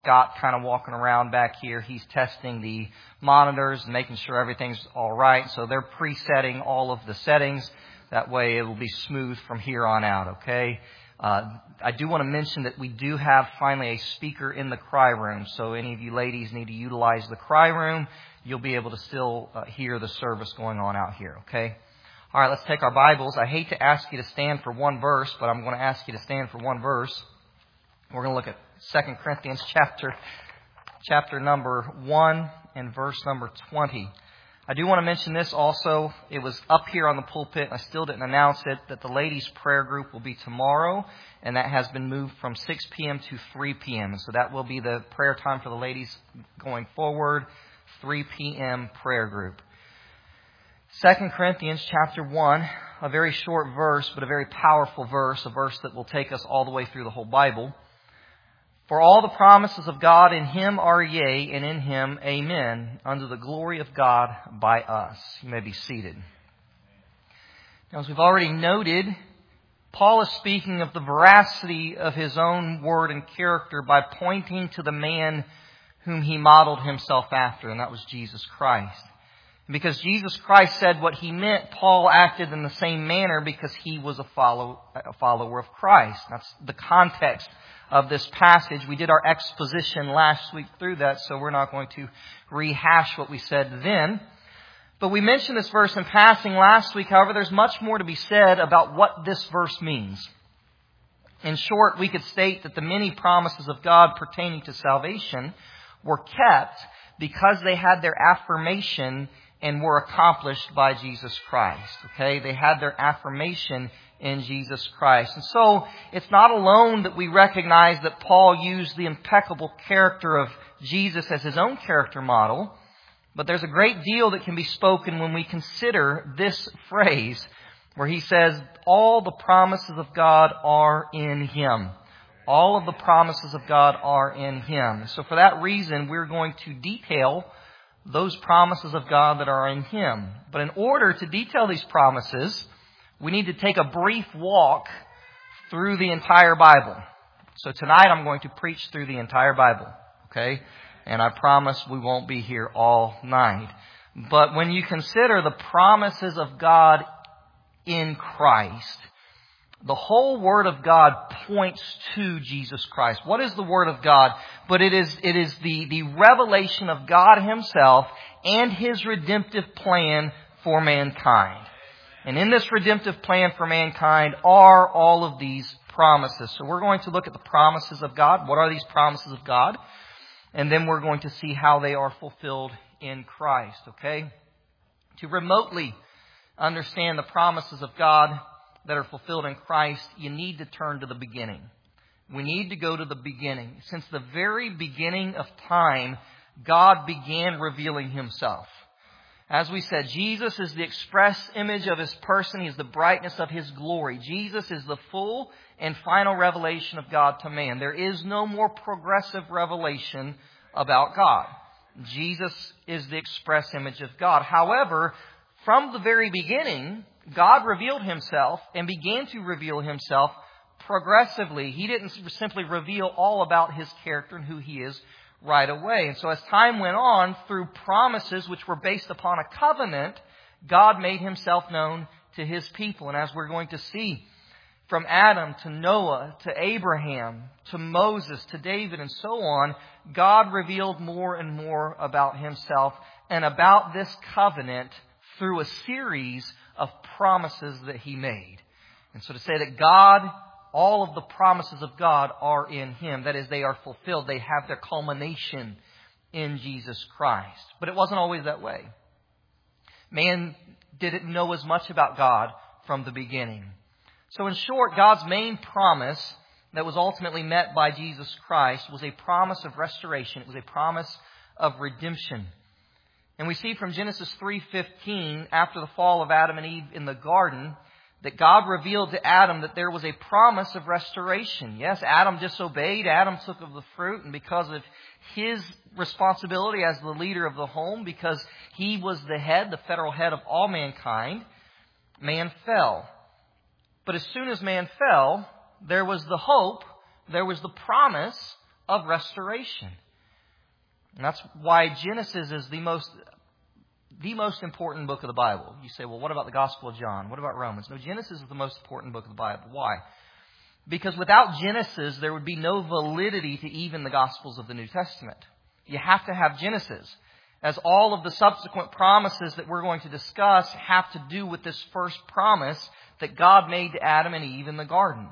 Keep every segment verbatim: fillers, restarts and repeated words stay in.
Scott kind of walking around back here. He's testing the monitors and making sure everything's all right. So they're presetting all of the settings. That way it will be smooth from here on out, okay? Uh, I do want to mention that we do have finally a speaker in the cry room. So any of you ladies need to utilize the cry room. You'll be able to still uh, hear the service going on out here, okay? All right, let's take our Bibles. I hate to ask you to stand for one verse, but I'm going to ask you to stand for one verse. We're going to look at Second Corinthians chapter, chapter number one and verse number twenty. I do want to mention this also. It was up here on the pulpit. I still didn't announce it, that the ladies' prayer group will be tomorrow, and that has been moved from six p.m. to three p.m. So that will be the prayer time for the ladies going forward, three p.m. prayer group. Second Corinthians chapter one, a very short verse, but a very powerful verse, a verse that will take us all the way through the whole Bible. For all the promises of God in Him are yea, and in Him amen, unto the glory of God by us. You may be seated. Now, as we've already noted, Paul is speaking of the veracity of his own word and character by pointing to the man whom he modeled himself after, and that was Jesus Christ. And because Jesus Christ said what He meant, Paul acted in the same manner because he was a, follow, a follower of Christ. That's the context of this passage. We did our exposition last week through that, so we're not going to rehash what we said then. But we mentioned this verse in passing last week. However, there's much more to be said about what this verse means. In short, we could state that the many promises of God pertaining to salvation were kept because they had their affirmation and were accomplished by Jesus Christ. Okay? They had their affirmation in Jesus Christ. And so, it's not alone that we recognize that Paul used the impeccable character of Jesus as his own character model, but there's a great deal that can be spoken when we consider this phrase where he says, all the promises of God are in Him. All of the promises of God are in Him. So for that reason, we're going to detail those promises of God that are in Him. But in order to detail these promises, we need to take a brief walk through the entire Bible. So tonight I'm going to preach through the entire Bible, okay? And I promise we won't be here all night. But when you consider the promises of God in Christ, the whole Word of God points to Jesus Christ. What is the Word of God? But it is, it is the, the revelation of God Himself and His redemptive plan for mankind. And in this redemptive plan for mankind are all of these promises. So we're going to look at the promises of God. What are these promises of God? And then we're going to see how they are fulfilled in Christ, okay? To remotely understand the promises of God that are fulfilled in Christ, you need to turn to the beginning. We need to go to the beginning. Since the very beginning of time, God began revealing Himself. As we said, Jesus is the express image of His person. He is the brightness of His glory. Jesus is the full and final revelation of God to man. There is no more progressive revelation about God. Jesus is the express image of God. However, from the very beginning, God revealed Himself and began to reveal Himself progressively. He didn't simply reveal all about His character and who He is right away. And so as time went on, through promises which were based upon a covenant, God made Himself known to His people. And as we're going to see, from Adam to Noah to Abraham to Moses to David and so on, God revealed more and more about Himself and about this covenant through a series of promises that He made. And so to say that God, all of the promises of God are in Him. That is, they are fulfilled. They have their culmination in Jesus Christ. But it wasn't always that way. Man didn't know as much about God from the beginning. So in short, God's main promise that was ultimately met by Jesus Christ was a promise of restoration. It was a promise of redemption. And we see from Genesis three fifteen, after the fall of Adam and Eve in the garden, that God revealed to Adam that there was a promise of restoration. Yes, Adam disobeyed. Adam took of the fruit. And because of his responsibility as the leader of the home, because he was the head, the federal head of all mankind, man fell. But as soon as man fell, there was the hope, there was the promise of restoration. And that's why Genesis is the most, the most important book of the Bible. You say, well, what about the Gospel of John? What about Romans? No, Genesis is the most important book of the Bible. Why? Because without Genesis, there would be no validity to even the Gospels of the New Testament. You have to have Genesis, as all of the subsequent promises that we're going to discuss have to do with this first promise that God made to Adam and Eve in the garden.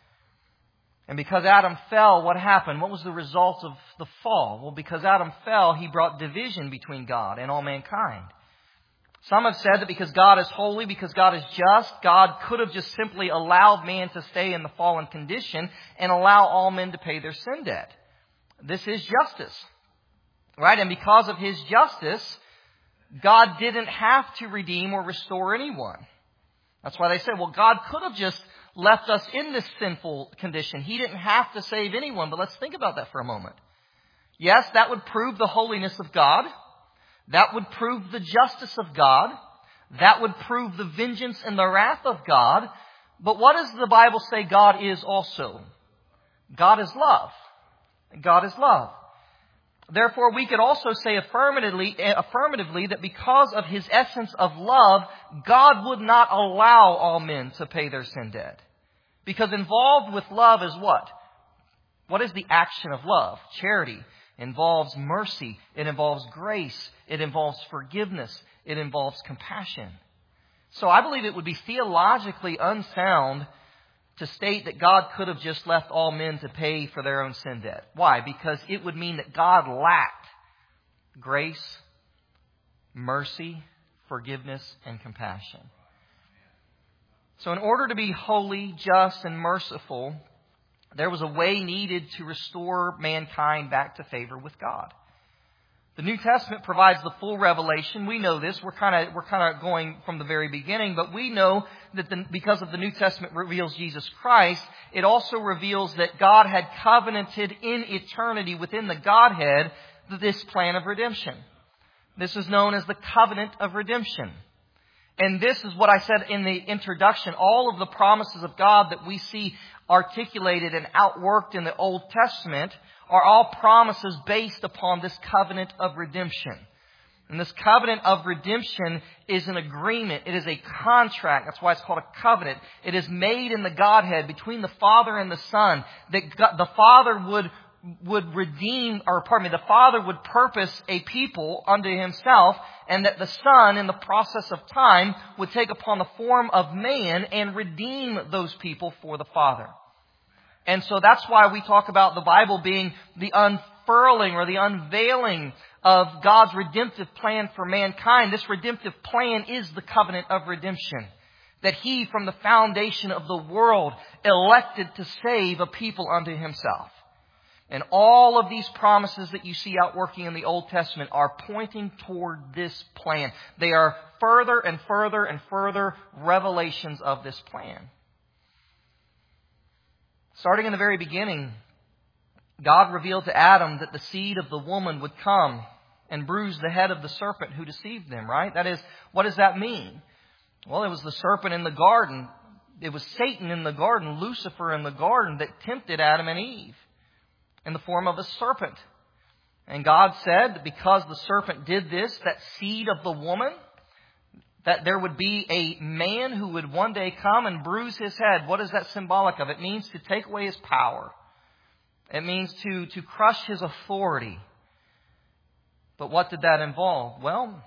And because Adam fell, what happened? What was the result of the fall? Well, because Adam fell, he brought division between God and all mankind. Some have said that because God is holy, because God is just, God could have just simply allowed man to stay in the fallen condition and allow all men to pay their sin debt. This is justice. Right? And because of His justice, God didn't have to redeem or restore anyone. That's why they say, well, God could have just left us in this sinful condition. He didn't have to save anyone. But let's think about that for a moment. Yes, that would prove the holiness of God. That would prove the justice of God. That would prove the vengeance and the wrath of God. But what does the Bible say God is also? God is love. God is love. Therefore, we could also say affirmatively, affirmatively that because of His essence of love, God would not allow all men to pay their sin debt. Because involved with love is what? What is the action of love? Charity. It involves mercy. It involves grace. It involves forgiveness. It involves compassion. So I believe it would be theologically unsound to state that God could have just left all men to pay for their own sin debt. Why? Because it would mean that God lacked grace, mercy, forgiveness, and compassion. So in order to be holy, just, and merciful, there was a way needed to restore mankind back to favor with God. The New Testament provides the full revelation. We know this. We're kind of we're kind of going from the very beginning, but we know that the, because of the New Testament reveals Jesus Christ, it also reveals that God had covenanted in eternity within the Godhead this plan of redemption. This is known as the covenant of redemption. And this is what I said in the introduction. All of the promises of God that we see articulated and outworked in the Old Testament are all promises based upon this covenant of redemption. And this covenant of redemption is an agreement. It is a contract. That's why it's called a covenant. It is made in the Godhead between the Father and the Son, that God, the Father would would redeem, or pardon me, the Father would purpose a people unto Himself, and that the Son, in the process of time, would take upon the form of man and redeem those people for the Father. And so that's why we talk about the Bible being the unfurling or the unveiling of God's redemptive plan for mankind. This redemptive plan is the covenant of redemption. That He, from the foundation of the world, elected to save a people unto Himself. And all of these promises that you see outworking in the Old Testament are pointing toward this plan. They are further and further and further revelations of this plan. Starting in the very beginning, God revealed to Adam that the seed of the woman would come and bruise the head of the serpent who deceived them, right? That is, what does that mean? Well, it was the serpent in the garden. It was Satan in the garden, Lucifer in the garden, that tempted Adam and Eve in the form of a serpent. And God said that because the serpent did this, that seed of the woman, that there would be a man who would one day come and bruise his head. What is that symbolic of? It means to take away his power. It means to, to crush his authority. But what did that involve? Well,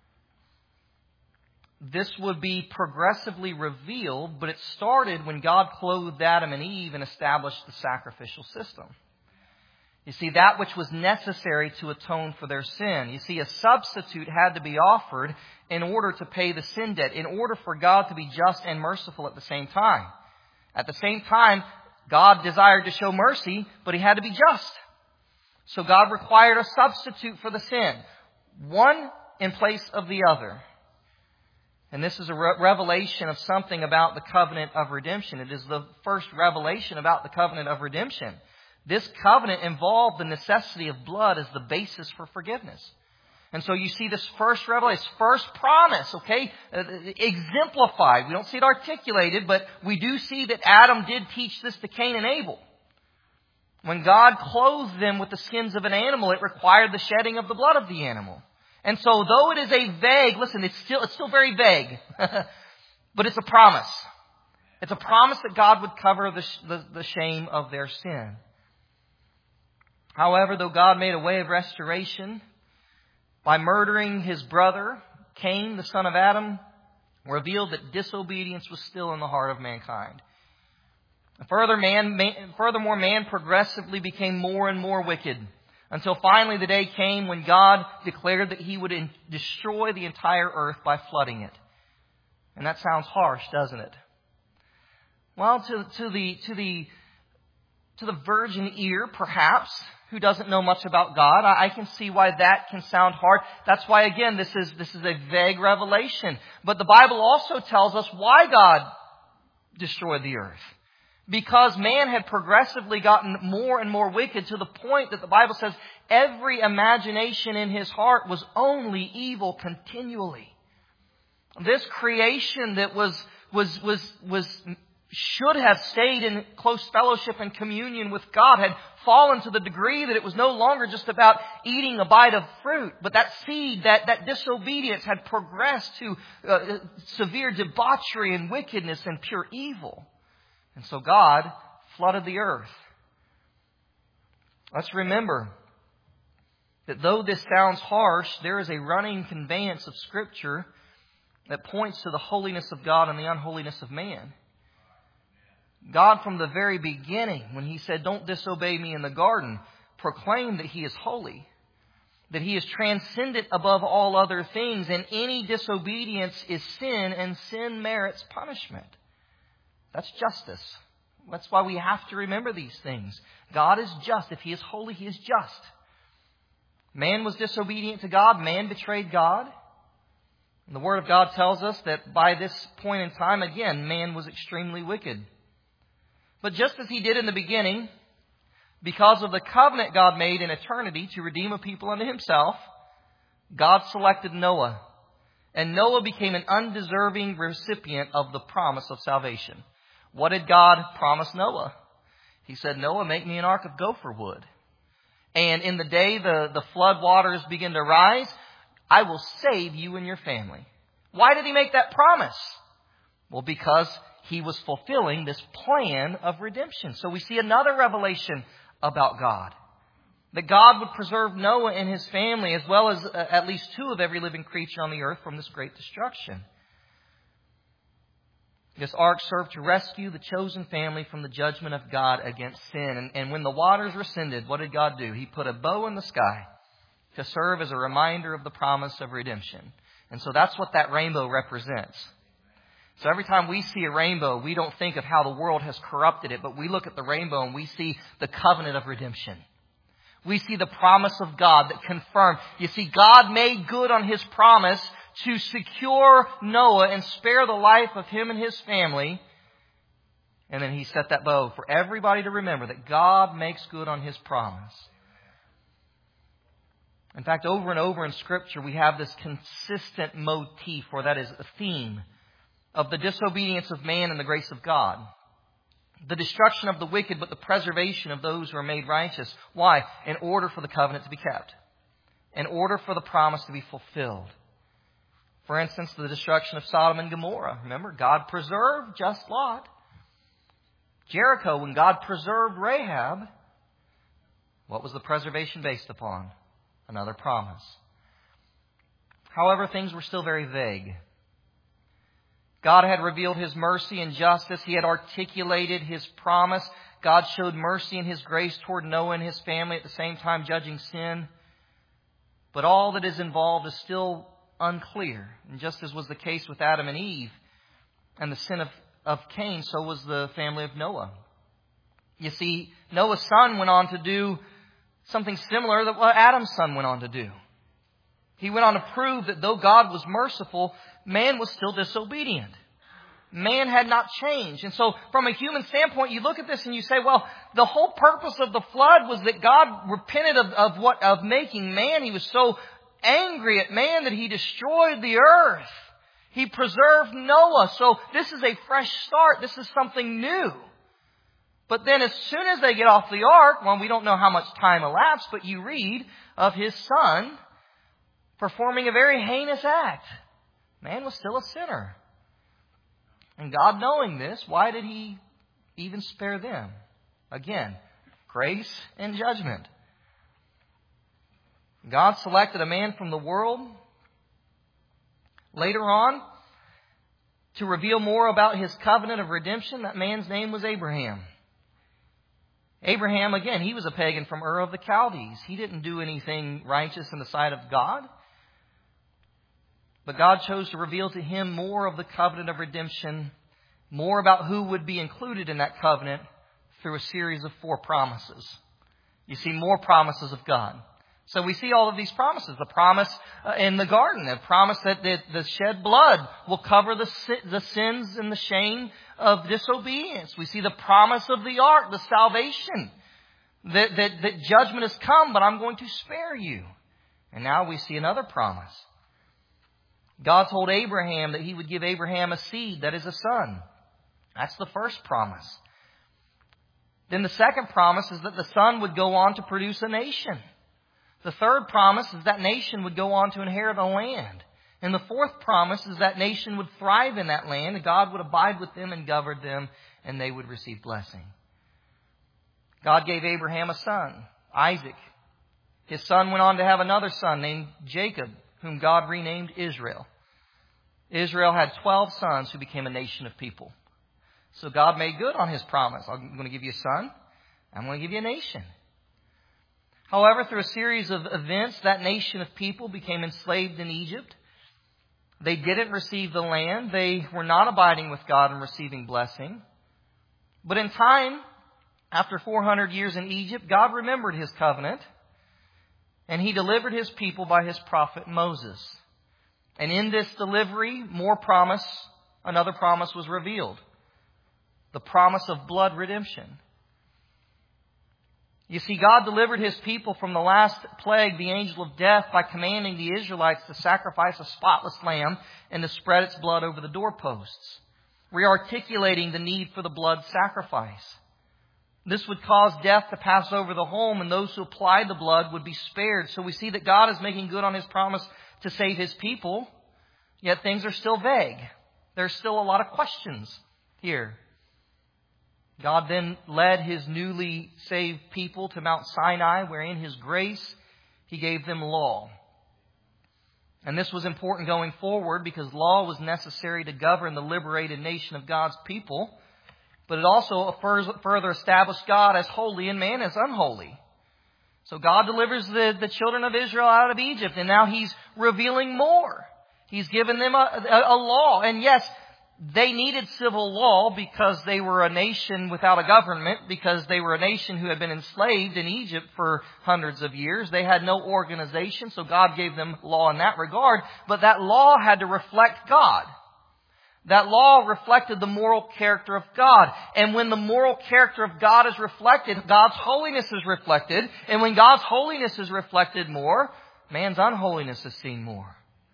this would be progressively revealed, but it started when God clothed Adam and Eve and established the sacrificial system. You see, that which was necessary to atone for their sin. You see, a substitute had to be offered in order to pay the sin debt, in order for God to be just and merciful at the same time. At the same time, God desired to show mercy, but He had to be just. So God required a substitute for the sin, one in place of the other. And this is a re- revelation of something about the covenant of redemption. It is the first revelation about the covenant of redemption. This covenant involved the necessity of blood as the basis for forgiveness. And so you see this first revelation, first promise, okay, uh, exemplified. We don't see it articulated, but we do see that Adam did teach this to Cain and Abel. When God clothed them with the skins of an animal, it required the shedding of the blood of the animal. And so though it is a vague, listen, it's still, it's still very vague, but it's a promise. It's a promise that God would cover the, the, the shame of their sin. However, though God made a way of restoration by murdering his brother, Cain, the son of Adam, revealed that disobedience was still in the heart of mankind. Further, man, man, furthermore, man progressively became more and more wicked until finally the day came when God declared that he would in, destroy the entire earth by flooding it. And that sounds harsh, doesn't it? Well, to, to the to the to the virgin ear, perhaps, who doesn't know much about God, I, I can see why that can sound hard. That's why, again, this is this is a vague revelation. But the Bible also tells us why God destroyed the earth. Because man had progressively gotten more and more wicked to the point that the Bible says every imagination in his heart was only evil continually. This creation that was was was was should have stayed in close fellowship and communion with God had fallen to the degree that it was no longer just about eating a bite of fruit, but that seed, that, that disobedience had progressed to uh, severe debauchery and wickedness and pure evil. And so God flooded the earth. Let's remember that though this sounds harsh, there is a running conveyance of Scripture that points to the holiness of God and the unholiness of man. God, from the very beginning, when He said, "Don't disobey me in the garden," proclaimed that He is holy, that He is transcendent above all other things, and any disobedience is sin, and sin merits punishment. That's justice. That's why we have to remember these things. God is just. If He is holy, He is just. Man was disobedient to God. Man betrayed God. And the Word of God tells us that by this point in time, again, man was extremely wicked. But just as He did in the beginning, because of the covenant God made in eternity to redeem a people unto Himself, God selected Noah. And Noah became an undeserving recipient of the promise of salvation. What did God promise Noah? He said, "Noah, make me an ark of gopher wood. And in the day the, the flood waters begin to rise, I will save you and your family." Why did He make that promise? Well, because He was fulfilling this plan of redemption. So we see another revelation about God. That God would preserve Noah and his family, as well as uh, at least two of every living creature on the earth from this great destruction. This ark served to rescue the chosen family from the judgment of God against sin. And, and when the waters rescinded, what did God do? He put a bow in the sky to serve as a reminder of the promise of redemption. And so that's what that rainbow represents. So every time we see a rainbow, we don't think of how the world has corrupted it, but we look at the rainbow and we see the covenant of redemption. We see the promise of God that confirmed. You see, God made good on His promise to secure Noah and spare the life of him and his family. And then He set that bow for everybody to remember that God makes good on His promise. In fact, over and over in Scripture, we have this consistent motif, or that is a theme, of the disobedience of man and the grace of God. The destruction of the wicked, but the preservation of those who are made righteous. Why? In order for the covenant to be kept. In order for the promise to be fulfilled. For instance, the destruction of Sodom and Gomorrah. Remember, God preserved just Lot. Jericho, when God preserved Rahab, what was the preservation based upon? Another promise. However, things were still very vague. God had revealed His mercy and justice. He had articulated His promise. God showed mercy and His grace toward Noah and his family, at the same time judging sin. But all that is involved is still unclear. And just as was the case with Adam and Eve and the sin of, of Cain, so was the family of Noah. You see, Noah's son went on to do something similar to what Adam's son went on to do. He went on to prove that though God was merciful, man was still disobedient. Man had not changed. And so from a human standpoint, you look at this and you say, well, the whole purpose of the flood was that God repented of, of what, of making man. He was so angry at man that He destroyed the earth. He preserved Noah. So this is a fresh start. This is something new. But then as soon as they get off the ark, well, we don't know how much time elapsed, but you read of his son performing a very heinous act. Man was still a sinner. And God knowing this, why did he even spare them? Again, grace and judgment. God selected a man from the world later on to reveal more about his covenant of redemption. That man's name was Abraham. Abraham, again, he was a pagan from Ur of the Chaldees. He didn't do anything righteous in the sight of God. But God chose to reveal to him more of the covenant of redemption, more about who would be included in that covenant through a series of four promises. You see more promises of God. So we see all of these promises. The promise uh, in the garden, the promise that the, the shed blood will cover the, the sins and the shame of disobedience. We see the promise of the ark, the salvation, that, that, that judgment has come, but I'm going to spare you. And now we see another promise. God told Abraham that he would give Abraham a seed, that is a son. That's the first promise. Then the second promise is that the son would go on to produce a nation. The third promise is that nation would go on to inherit a land. And the fourth promise is that nation would thrive in that land, and God would abide with them and govern them, and they would receive blessing. God gave Abraham a son, Isaac. His son went on to have another son named Jacob, whom God renamed Israel. Israel had twelve sons who became a nation of people. So God made good on his promise. I'm going to give you a son. I'm going to give you a nation. However, through a series of events, that nation of people became enslaved in Egypt. They didn't receive the land. They were not abiding with God and receiving blessing. But in time, after four hundred years in Egypt, God remembered his covenant, and he delivered his people by his prophet Moses. And in this delivery, more promise, another promise was revealed. The promise of blood redemption. You see, God delivered his people from the last plague, the angel of death, by commanding the Israelites to sacrifice a spotless lamb and to spread its blood over the doorposts, re-articulating the need for the blood sacrifice. This would cause death to pass over the home, and those who applied the blood would be spared. So we see that God is making good on his promise to save his people, yet things are still vague. There's still a lot of questions here. God then led his newly saved people to Mount Sinai, where in his grace he gave them law. And this was important going forward because law was necessary to govern the liberated nation of God's people. But it also further established God as holy and man as unholy. So God delivers the, the children of Israel out of Egypt, and now he's revealing more. He's given them a, a, a law. And yes, they needed civil law because they were a nation without a government, because they were a nation who had been enslaved in Egypt for hundreds of years. They had no organization, so God gave them law in that regard. But that law had to reflect God. That law reflected the moral character of God. And when the moral character of God is reflected, God's holiness is reflected. And when God's holiness is reflected more, man's unholiness is seen more.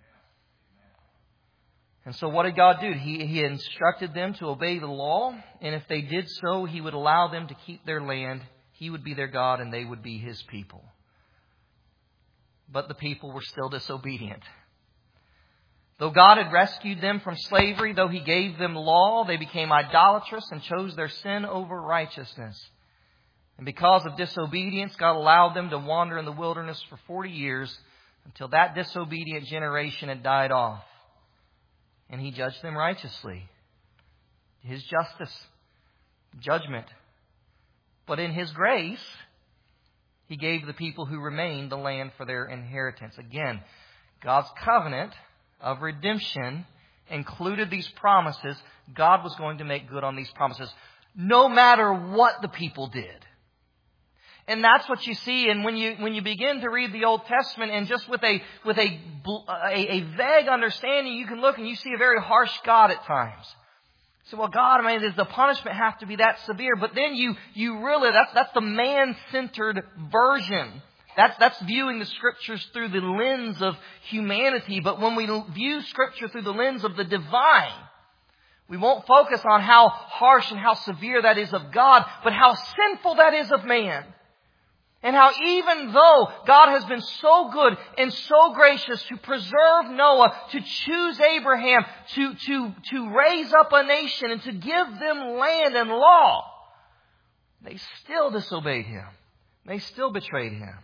And so what did God do? He, he instructed them to obey the law. And if they did so, he would allow them to keep their land. He would be their God and they would be his people. But the people were still disobedient. Though God had rescued them from slavery, though he gave them law, they became idolatrous and chose their sin over righteousness. And because of disobedience, God allowed them to wander in the wilderness for forty years until that disobedient generation had died off. And he judged them righteously. His justice, judgment. But in his grace, he gave the people who remained the land for their inheritance. Again, God's covenant of redemption included these promises. God was going to make good on these promises, no matter what the people did. And that's what you see. And when you when you begin to read the Old Testament, and just with a with a, a a vague understanding, you can look and you see a very harsh God at times. So, well, God, I mean, does the punishment have to be that severe? But then you you really that's that's the man-centered version. That's that's viewing the Scriptures through the lens of humanity. But when we view Scripture through the lens of the divine, We won't focus on how harsh and how severe that is of God, but how sinful that is of man. And how even though God has been so good and so gracious to preserve Noah, to choose Abraham, to, to, to raise up a nation and to give them land and law, they still disobeyed Him. They still betrayed Him.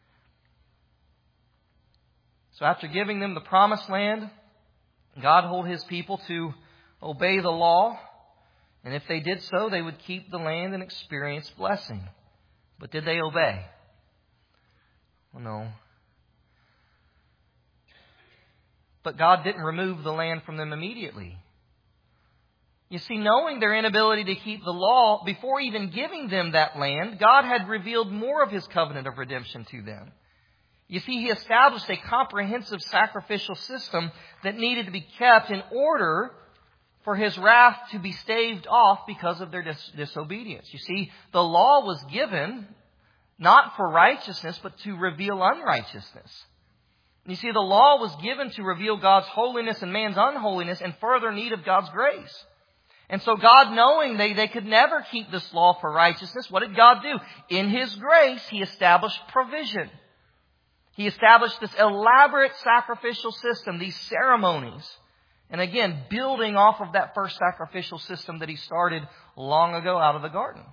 So after giving them the promised land, God told His people to obey the law. And if they did so, they would keep the land and experience blessing. But did they obey? Well, no. But God didn't remove the land from them immediately. You see, knowing their inability to keep the law, before even giving them that land, God had revealed more of His covenant of redemption to them. You see, He established a comprehensive sacrificial system that needed to be kept in order for His wrath to be staved off because of their dis- disobedience. You see, the law was given not for righteousness, but to reveal unrighteousness. You see, the law was given to reveal God's holiness and man's unholiness and further need of God's grace. And so God, knowing they, they could never keep this law for righteousness, what did God do? In His grace, He established provision. He established this elaborate sacrificial system, these ceremonies. And again, building off of that first sacrificial system that He started long ago out of the garden.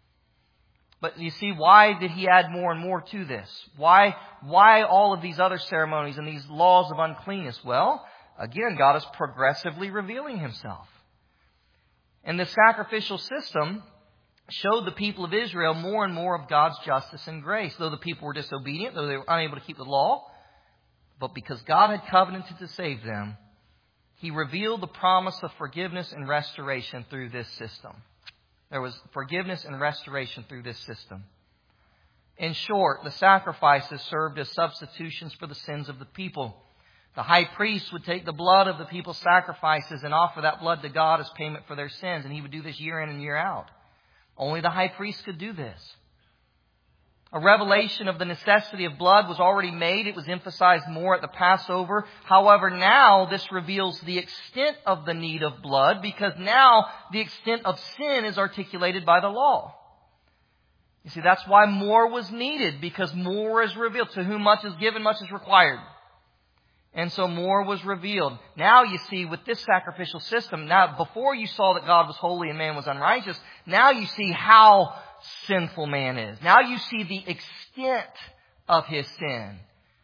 But you see, why did He add more and more to this? Why, why all of these other ceremonies and these laws of uncleanness? Well, again, God is progressively revealing Himself. And the sacrificial system showed the people of Israel more and more of God's justice and grace. Though the people were disobedient, though they were unable to keep the law, but because God had covenanted to save them, He revealed the promise of forgiveness and restoration through this system. There was forgiveness and restoration through this system. In short, the sacrifices served as substitutions for the sins of the people. The high priest would take the blood of the people's sacrifices and offer that blood to God as payment for their sins. And he would do this year in and year out. Only the high priest could do this. A revelation of the necessity of blood was already made. It was emphasized more at the Passover. However, now this reveals the extent of the need of blood, because now the extent of sin is articulated by the law. You see, that's why more was needed, because more is revealed. To whom much is given, much is required. And so more was revealed. Now you see, with this sacrificial system, now before you saw that God was holy and man was unrighteous, now you see how sinful man is. Now you see the extent of his sin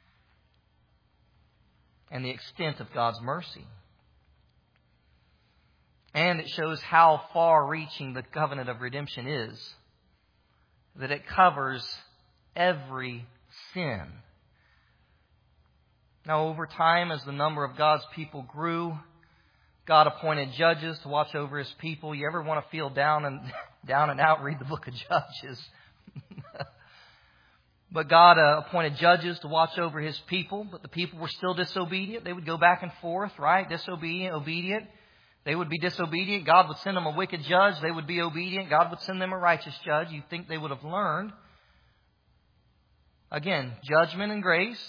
and the extent of God's mercy. And it shows how far-reaching the covenant of redemption is, that it covers every sin. Now, over time, as the number of God's people grew, God appointed judges to watch over His people. You ever want to feel down and down and out? Read the book of Judges. But God uh, appointed judges to watch over His people. But the people were still disobedient. They would go back and forth, right? Disobedient, obedient. They would be disobedient. God would send them a wicked judge. They would be obedient. God would send them a righteous judge. You'd think they would have learned. Again, judgment and grace.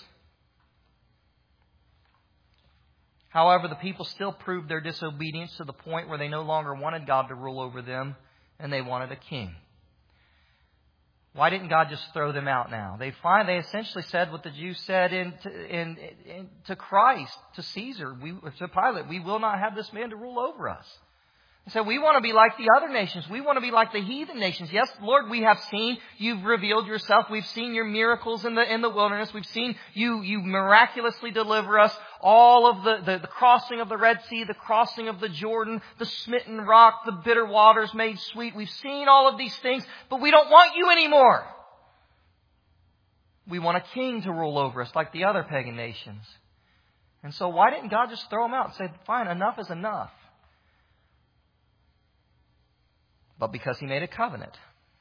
However, the people still proved their disobedience to the point where they no longer wanted God to rule over them, and they wanted a king. Why didn't God just throw them out now? They find they essentially said what the Jews said in, in, in to Christ, to Caesar, we, to Pilate: "We will not have this man to rule over us." They said, "We want to be like the other nations. We want to be like the heathen nations." Yes, Lord, we have seen You've revealed Yourself. We've seen Your miracles in the in the wilderness. We've seen You you miraculously deliver us. All of the, the, the crossing of the Red Sea, the crossing of the Jordan, the smitten rock, the bitter waters made sweet. We've seen all of these things, but we don't want You anymore. We want a king to rule over us like the other pagan nations. And so why didn't God just throw them out and say, "Fine, enough is enough"? But because He made a covenant.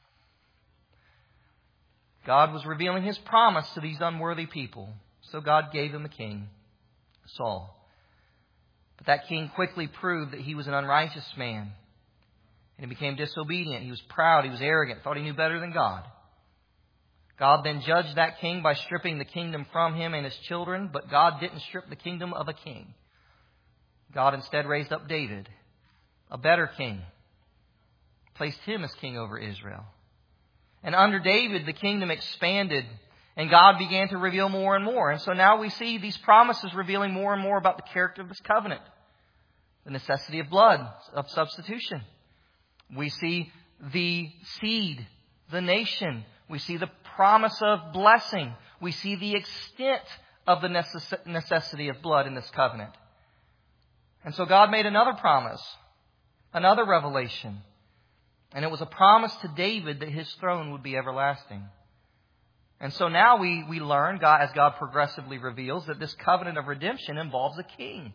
God was revealing His promise to these unworthy people. So God gave them a king, Saul. But that king quickly proved that he was an unrighteous man. And he became disobedient. He was proud. He was arrogant. Thought he knew better than God. God then judged that king by stripping the kingdom from him and his children. But God didn't strip the kingdom of a king. God instead raised up David, a better king, placed him as king over Israel. And under David, the kingdom expanded and God began to reveal more and more. And so now we see these promises revealing more and more about the character of this covenant. The necessity of blood, of substitution. We see the seed, the nation. We see the promise of blessing. We see the extent of the necess- necessity of blood in this covenant. And so God made another promise, another revelation. And it was a promise to David that his throne would be everlasting. And so now we, we learn, God, as God progressively reveals, that this covenant of redemption involves a king.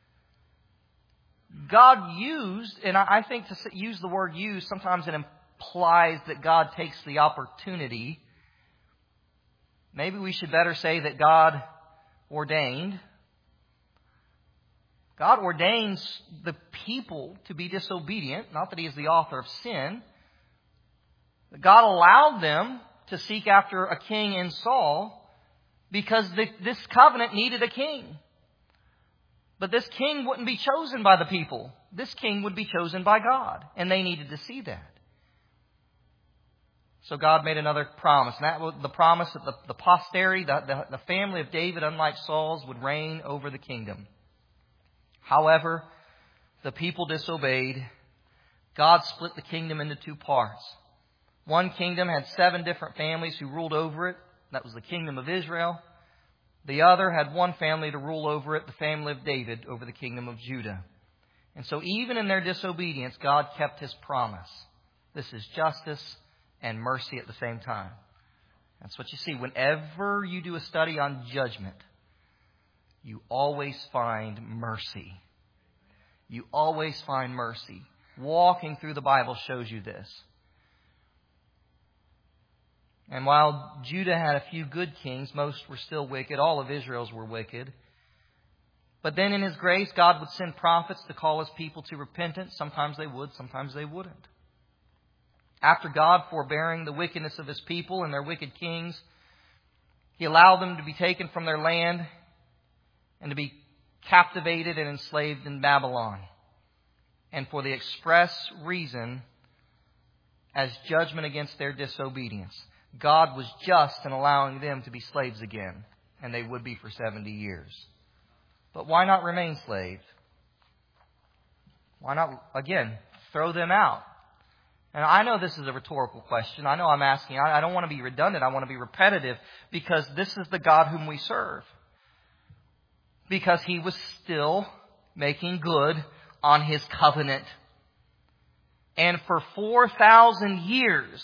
God used, and I think to use the word use, sometimes it implies that God takes the opportunity. Maybe we should better say that God ordained. God ordains the people to be disobedient, not that He is the author of sin. God allowed them to seek after a king in Saul because the, this covenant needed a king. But this king wouldn't be chosen by the people. This king would be chosen by God. And they needed to see that. So God made another promise. And that was the promise that the, the posterity, the, the, the family of David, unlike Saul's, would reign over the kingdom. However, the people disobeyed. God split the kingdom into two parts. One kingdom had seven different families who ruled over it. That was the kingdom of Israel. The other had one family to rule over it, the family of David, over the kingdom of Judah. And so even in their disobedience, God kept His promise. This is justice and mercy at the same time. That's what you see. Whenever you do a study on judgment, you always find mercy. You always find mercy. Walking through the Bible shows you this. And while Judah had a few good kings, most were still wicked. All of Israel's were wicked. But then in His grace, God would send prophets to call His people to repentance. Sometimes they would, sometimes they wouldn't. After God forbearing the wickedness of His people and their wicked kings, He allowed them to be taken from their land and to be captivated and enslaved in Babylon. And for the express reason as judgment against their disobedience. God was just in allowing them to be slaves again, and they would be for seventy years. But why not remain slaves? Why not, again, throw them out? And I know this is a rhetorical question. I know I'm asking. I don't want to be redundant. I want to be repetitive because this is the God whom we serve. Because He was still making good on His covenant. And for four thousand years,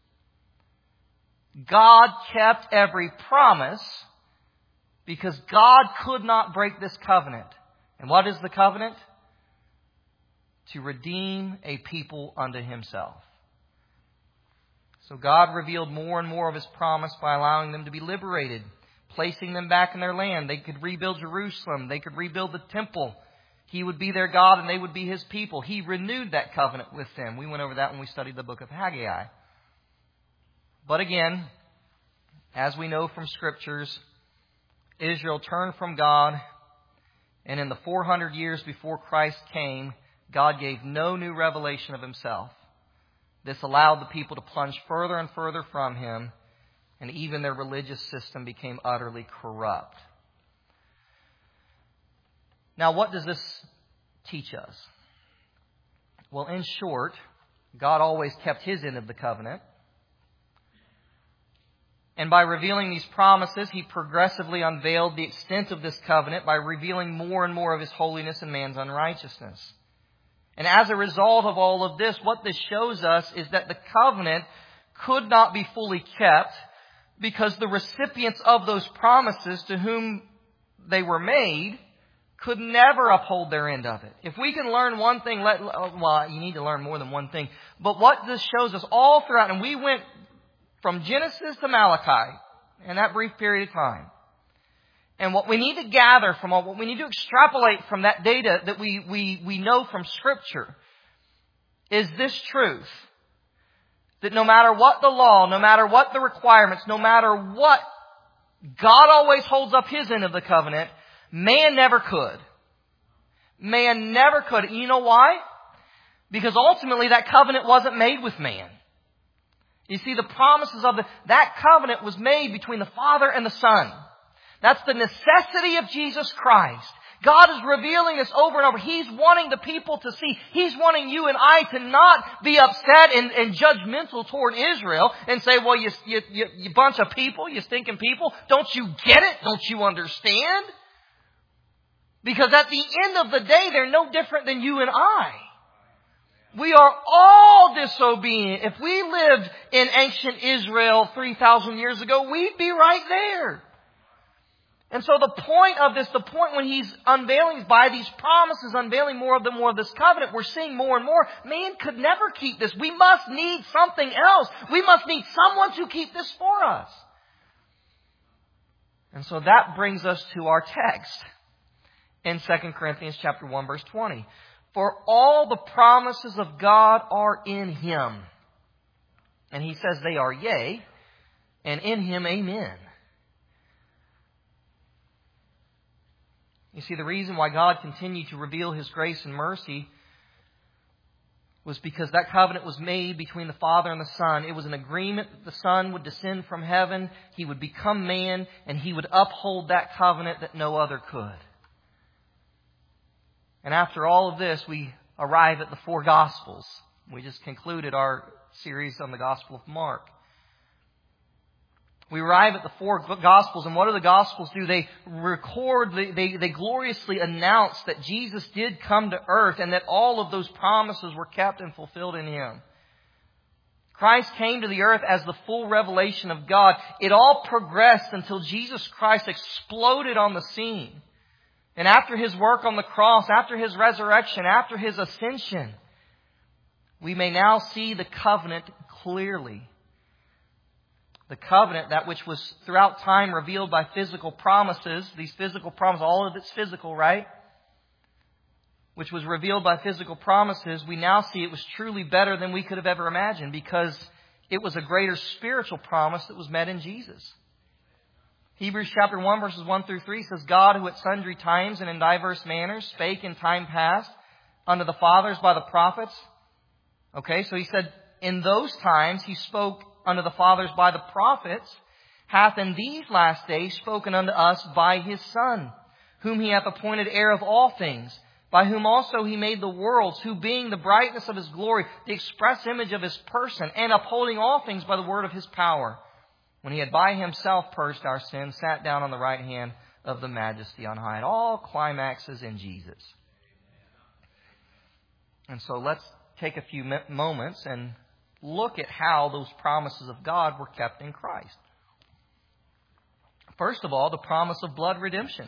God kept every promise because God could not break this covenant. And what is the covenant? To redeem a people unto Himself. So God revealed more and more of His promise by allowing them to be liberated, placing them back in their land. They could rebuild Jerusalem. They could rebuild the temple. He would be their God and they would be His people. He renewed that covenant with them. We went over that when we studied the book of Haggai. But again, as we know from Scriptures, Israel turned from God, and in the four hundred years before Christ came, God gave no new revelation of Himself. This allowed the people to plunge further and further from Him, and even their religious system became utterly corrupt. Now, what does this teach us? Well, in short, God always kept His end of the covenant. And by revealing these promises, He progressively unveiled the extent of this covenant by revealing more and more of His holiness and man's unrighteousness. And as a result of all of this, what this shows us is that the covenant could not be fully kept because the recipients of those promises to whom they were made could never uphold their end of it. If we can learn one thing, let, well, you need to learn more than one thing. But what this shows us all throughout, and we went from Genesis to Malachi in that brief period of time. And what we need to gather from all, what we need to extrapolate from that data that we, we, we know from Scripture is this truth. That no matter what the law, no matter what the requirements, no matter what, God always holds up His end of the covenant. Man never could. Man never could. You know why? Because ultimately that covenant wasn't made with man. You see, the promises of the, that covenant was made between the Father and the Son. That's the necessity of Jesus Christ. God is revealing this over and over. He's wanting the people to see. He's wanting you and I to not be upset and, and judgmental toward Israel and say, well, you, you, you, you bunch of people, you stinking people, don't you get it? Don't you understand? Because at the end of the day, they're no different than you and I. We are all disobedient. If we lived in ancient Israel three thousand years ago, we'd be right there. And so the point of this, the point when He's unveiling by these promises, unveiling more of the more of this covenant, we're seeing more and more. Man could never keep this. We must need something else. We must need someone to keep this for us. And so that brings us to our text in Second Corinthians chapter one, verse twenty. For all the promises of God are in Him. And he says they are yea, and in Him amen. You see, the reason why God continued to reveal His grace and mercy was because that covenant was made between the Father and the Son. It was an agreement that the Son would descend from heaven, He would become man, and He would uphold that covenant that no other could. And after all of this, we arrive at the four Gospels. We just concluded our series on the Gospel of Mark. We arrive at the four Gospels, and what do the Gospels do? They record, they, they, they gloriously announce that Jesus did come to earth and that all of those promises were kept and fulfilled in Him. Christ came to the earth as the full revelation of God. It all progressed until Jesus Christ exploded on the scene. And after His work on the cross, after His resurrection, after His ascension, we may now see the covenant clearly. The covenant, that which was throughout time revealed by physical promises, these physical promises, all of it's physical, right? Which was revealed by physical promises, we now see it was truly better than we could have ever imagined because it was a greater spiritual promise that was met in Jesus. Hebrews chapter one, verses one through three says, God, who at sundry times and in diverse manners spake in time past unto the fathers by the prophets. Okay, so He said, in those times He spoke unto the fathers by the prophets, hath in these last days spoken unto us by His Son, whom He hath appointed heir of all things, by whom also He made the worlds, who being the brightness of His glory, the express image of His person, and upholding all things by the word of His power, when He had by Himself purged our sins, sat down on the right hand of the Majesty on high. It all climaxes in Jesus. And so let's take a few moments and look at how those promises of God were kept in Christ. First of all, the promise of blood redemption.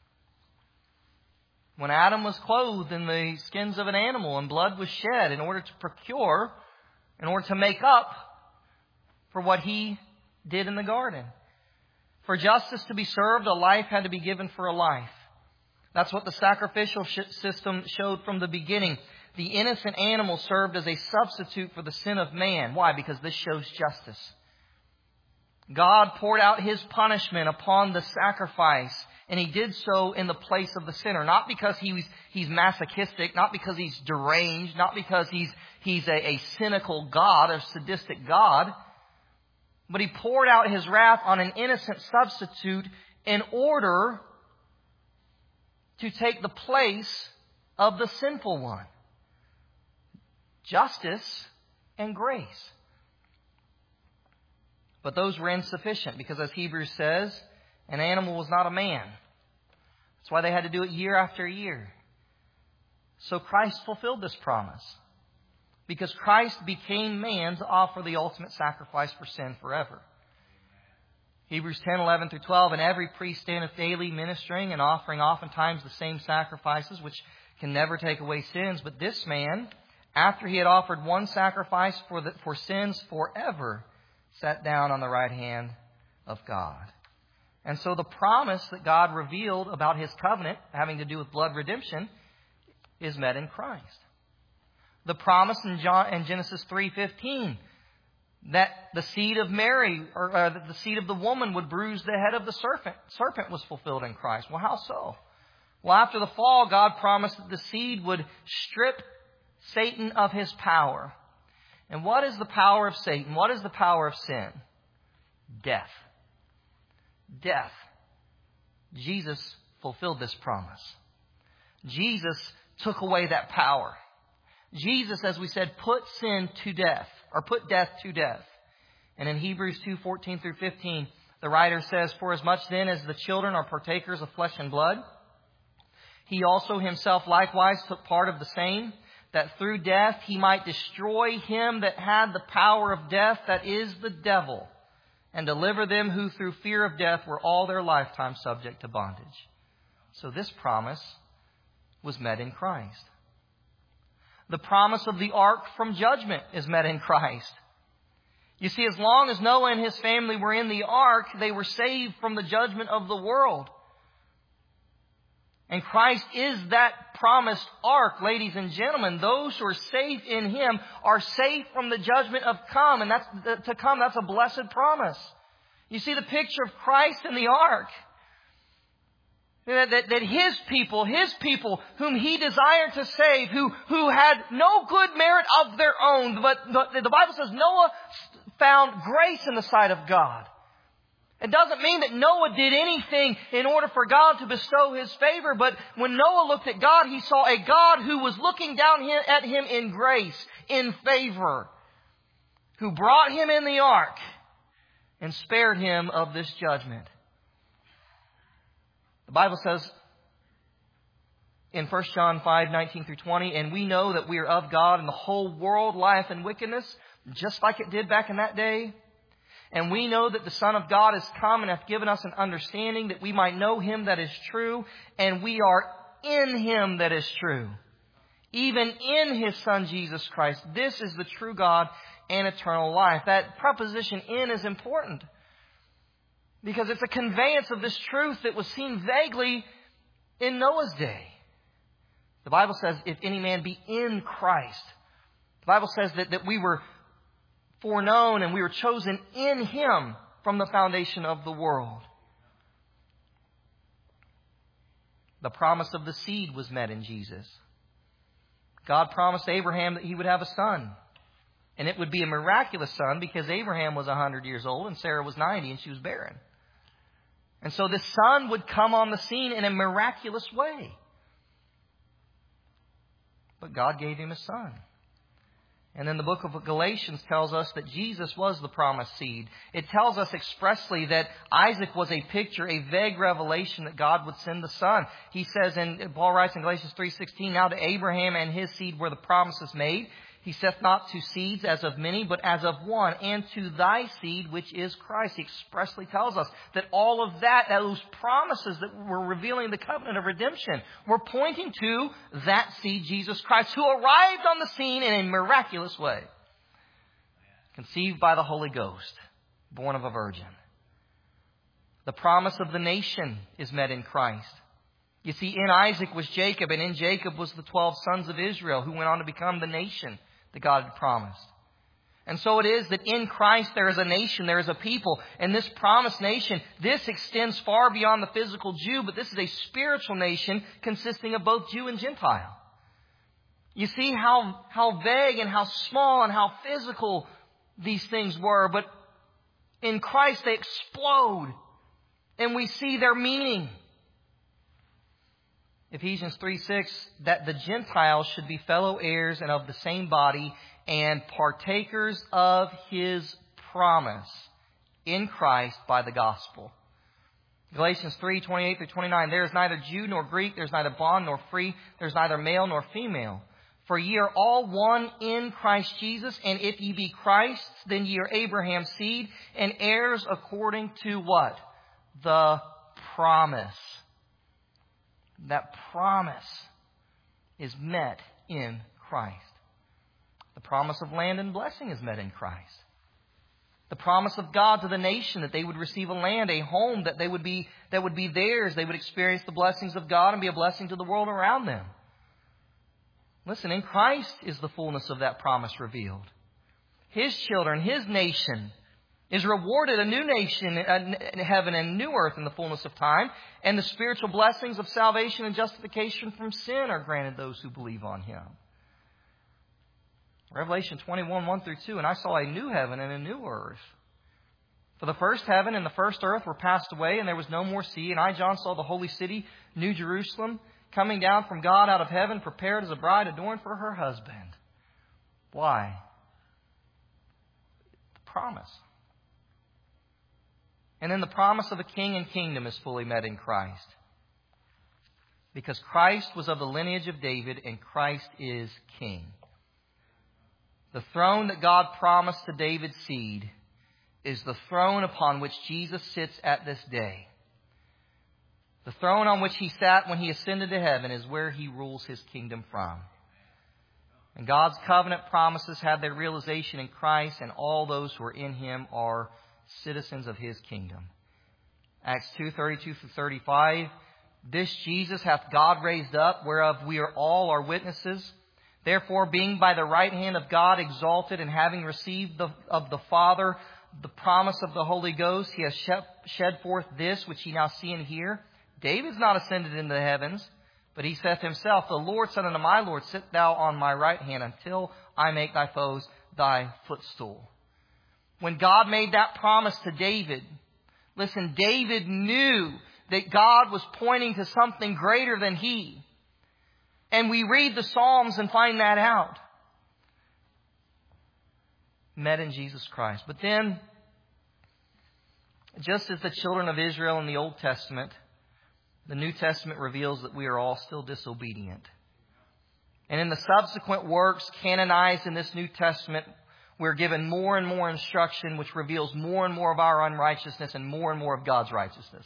When Adam was clothed in the skins of an animal and blood was shed in order to procure, in order to make up for what he did in the garden. For justice to be served, a life had to be given for a life. That's what the sacrificial system showed from the beginning. The innocent animal served as a substitute for the sin of man. Why? Because this shows justice. God poured out His punishment upon the sacrifice, and He did so in the place of the sinner. Not because he's, he's masochistic, not because He's deranged, not because He's, he's a, a cynical God, a sadistic God, but He poured out His wrath on an innocent substitute in order to take the place of the sinful one. Justice and grace. But those were insufficient because, as Hebrews says, an animal was not a man. That's why they had to do it year after year. So Christ fulfilled this promise. Because Christ became man to offer the ultimate sacrifice for sin forever. Hebrews ten, eleven through twelve, and every priest standeth daily ministering and offering oftentimes the same sacrifices, which can never take away sins. But this man, after he had offered one sacrifice for the, for sins forever, sat down on the right hand of God. And so the promise that God revealed about His covenant, having to do with blood redemption, is met in Christ. The promise in, John, in Genesis three fifteen, that the seed of Mary, or uh, that the seed of the woman would bruise the head of the serpent, serpent was fulfilled in Christ. Well, how so? Well, after the fall, God promised that the seed would strip Satan of his power. And what is the power of Satan? What is the power of sin? Death. Death. Jesus fulfilled this promise. Jesus took away that power. Jesus, as we said, put sin to death, or put death to death. And in Hebrews two fourteen through fifteen, the writer says, "For as much then as the children are partakers of flesh and blood, he also himself likewise took part of the same, that through death he might destroy him that had the power of death, that is the devil, and deliver them who through fear of death were all their lifetime subject to bondage." So this promise was met in Christ. The promise of the ark from judgment is met in Christ. You see, as long as Noah and his family were in the ark, they were saved from the judgment of the world. And Christ is that promised ark, ladies and gentlemen. Those who are saved in Him are saved from the judgment of come, and that's to come. That's a blessed promise. You see the picture of Christ in the ark. That, that, that His people, His people whom He desired to save, who, who had no good merit of their own, but the, the Bible says Noah found grace in the sight of God. It doesn't mean that Noah did anything in order for God to bestow His favor, but when Noah looked at God, he saw a God who was looking down at him in grace, in favor, who brought him in the ark and spared him of this judgment. The Bible says in First John five nineteen through twenty, "And we know that we are of God, and the whole world lieth in wickedness, just like it did back in that day. And we know that the Son of God is come and hath given us an understanding that we might know Him that is true, and we are in Him that is true, even in His Son Jesus Christ. This is the true God and eternal life." That preposition "in" is important, because it's a conveyance of this truth that was seen vaguely in Noah's day. The Bible says, "If any man be in Christ," the Bible says that, that we were foreknown and we were chosen in Him from the foundation of the world. The promise of the seed was met in Jesus. God promised Abraham that he would have a son. And it would be a miraculous son, because Abraham was one hundred years old and Sarah was ninety and she was barren. And so this son would come on the scene in a miraculous way. But God gave him a son. And then the book of Galatians tells us that Jesus was the promised seed. It tells us expressly that Isaac was a picture, a vague revelation that God would send the Son. He says, and Paul writes in Galatians three sixteen, "Now to Abraham and his seed were the promises made. He saith not to seeds as of many, but as of one, and to thy seed, which is Christ." He expressly tells us that all of that, those promises that were revealing the covenant of redemption, were pointing to that seed, Jesus Christ, who arrived on the scene in a miraculous way. Conceived by the Holy Ghost, born of a virgin. The promise of the nation is met in Christ. You see, in Isaac was Jacob, and in Jacob was the twelve sons of Israel, who went on to become the nation that God had promised. And so it is that in Christ there is a nation, there is a people. And this promised nation, this extends far beyond the physical Jew, but this is a spiritual nation consisting of both Jew and Gentile. You see how, how vague and how small and how physical these things were, but in Christ they explode and we see their meaning. Ephesians three six, "That the Gentiles should be fellow heirs and of the same body, and partakers of His promise in Christ by the gospel." Galatians three twenty-eight through twenty-nine, "There is neither Jew nor Greek, there is neither bond nor free, there is neither male nor female. For ye are all one in Christ Jesus, and if ye be Christ's, then ye are Abraham's seed, and heirs according to" what? The promise. That promise is met in Christ. The promise of land and blessing is met in Christ. The promise of God to the nation that they would receive a land, a home that they would be, that would be theirs. They would experience the blessings of God and be a blessing to the world around them. Listen, in Christ is the fullness of that promise revealed. His children, His nation, is rewarded a new nation in heaven and new earth in the fullness of time. And the spiritual blessings of salvation and justification from sin are granted those who believe on Him. Revelation twenty-one, one through two, and I saw a new heaven and a new earth. For the first heaven and the first earth were passed away, and there was no more sea. And I, John, saw the holy city, New Jerusalem, coming down from God out of heaven, prepared as a bride adorned for her husband. Why? The promise. And then the promise of a king and kingdom is fully met in Christ. Because Christ was of the lineage of David, and Christ is king. The throne that God promised to David's seed is the throne upon which Jesus sits at this day. The throne on which He sat when He ascended to heaven is where He rules His kingdom from. And God's covenant promises have their realization in Christ, and all those who are in Him are citizens of His kingdom. Acts two, thirty-two through thirty-five. This Jesus hath God raised up, whereof we are all are witnesses. Therefore, being by the right hand of God exalted, and having received the, of the Father the promise of the Holy Ghost, He has shed forth this which ye now see and hear. David's not ascended into the heavens, but he saith himself, the Lord said unto my Lord, sit thou on my right hand until I make thy foes thy footstool. When God made that promise to David, listen, David knew that God was pointing to something greater than he. And we read the Psalms and find that out. Met in Jesus Christ. But then, just as the children of Israel in the Old Testament, the New Testament reveals that we are all still disobedient. And in the subsequent works canonized in this New Testament, we're given more and more instruction which reveals more and more of our unrighteousness and more and more of God's righteousness.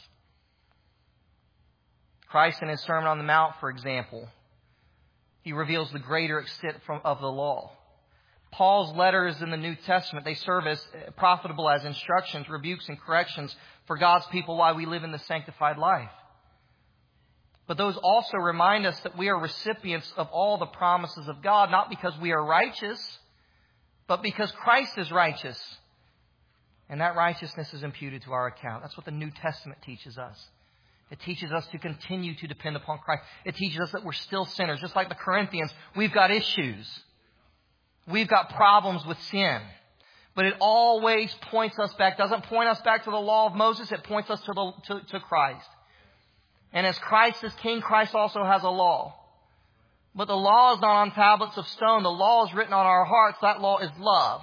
Christ in His Sermon on the Mount, for example, He reveals the greater extent from, of the law. Paul's letters in the New Testament, they serve as profitable as instructions, rebukes, and corrections for God's people while we live in the sanctified life. But those also remind us that we are recipients of all the promises of God, not because we are righteous, but because Christ is righteous. And that righteousness is imputed to our account. That's what the New Testament teaches us. It teaches us to continue to depend upon Christ. It teaches us that we're still sinners. Just like the Corinthians, we've got issues. We've got problems with sin. But it always points us back. Doesn't point us back to the law of Moses. It points us to, the, to, to Christ. And as Christ is king, Christ also has a law. But the law is not on tablets of stone. The law is written on our hearts. That law is love.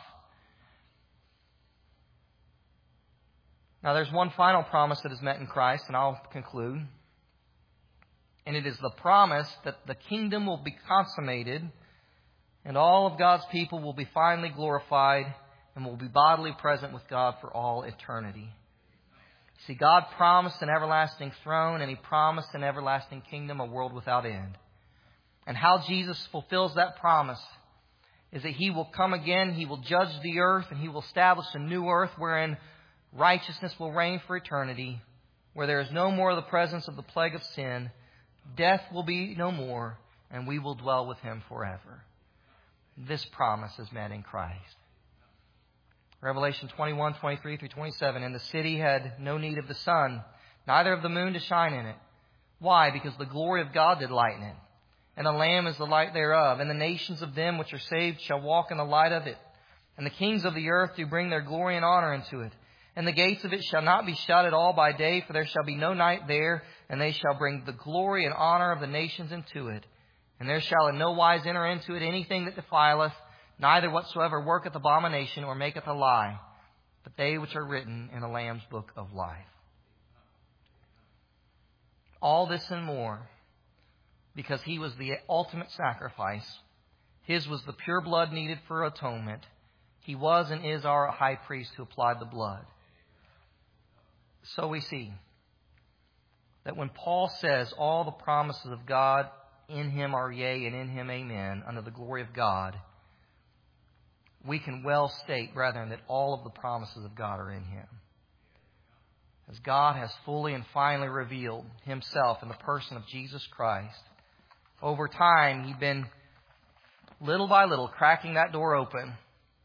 Now there's one final promise that is met in Christ, and I'll conclude. And it is the promise that the kingdom will be consummated, and all of God's people will be finally glorified and will be bodily present with God for all eternity. See, God promised an everlasting throne, and He promised an everlasting kingdom, a world without end. And how Jesus fulfills that promise is that He will come again, He will judge the earth, and He will establish a new earth wherein righteousness will reign for eternity, where there is no more the presence of the plague of sin, death will be no more, and we will dwell with Him forever. This promise is met in Christ. Revelation twenty-one, twenty-three through twenty-seven. And the city had no need of the sun, neither of the moon to shine in it. Why? Because the glory of God did lighten it. And the Lamb is the light thereof. And the nations of them which are saved shall walk in the light of it. And the kings of the earth do bring their glory and honor into it. And the gates of it shall not be shut at all by day, for there shall be no night there. And they shall bring the glory and honor of the nations into it. And there shall in no wise enter into it anything that defileth, neither whatsoever worketh abomination or maketh a lie, but they which are written in the Lamb's book of life. All this and more, because He was the ultimate sacrifice. His was the pure blood needed for atonement. He was and is our high priest who applied the blood. So we see that when Paul says all the promises of God in Him are yea and in Him amen unto the glory of God, we can well state, brethren, that all of the promises of God are in Him. As God has fully and finally revealed Himself in the person of Jesus Christ, over time He's been little by little cracking that door open,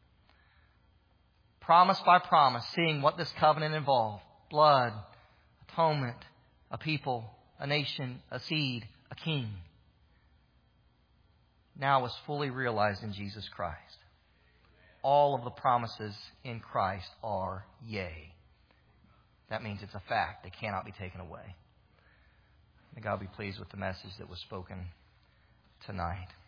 promise by promise, seeing what this covenant involved. Blood, atonement, a people, a nation, a seed, a king. Now is fully realized in Jesus Christ. all of the promises in Christ are yea. That means it's a fact. They cannot be taken away. May God be pleased with the message that was spoken tonight.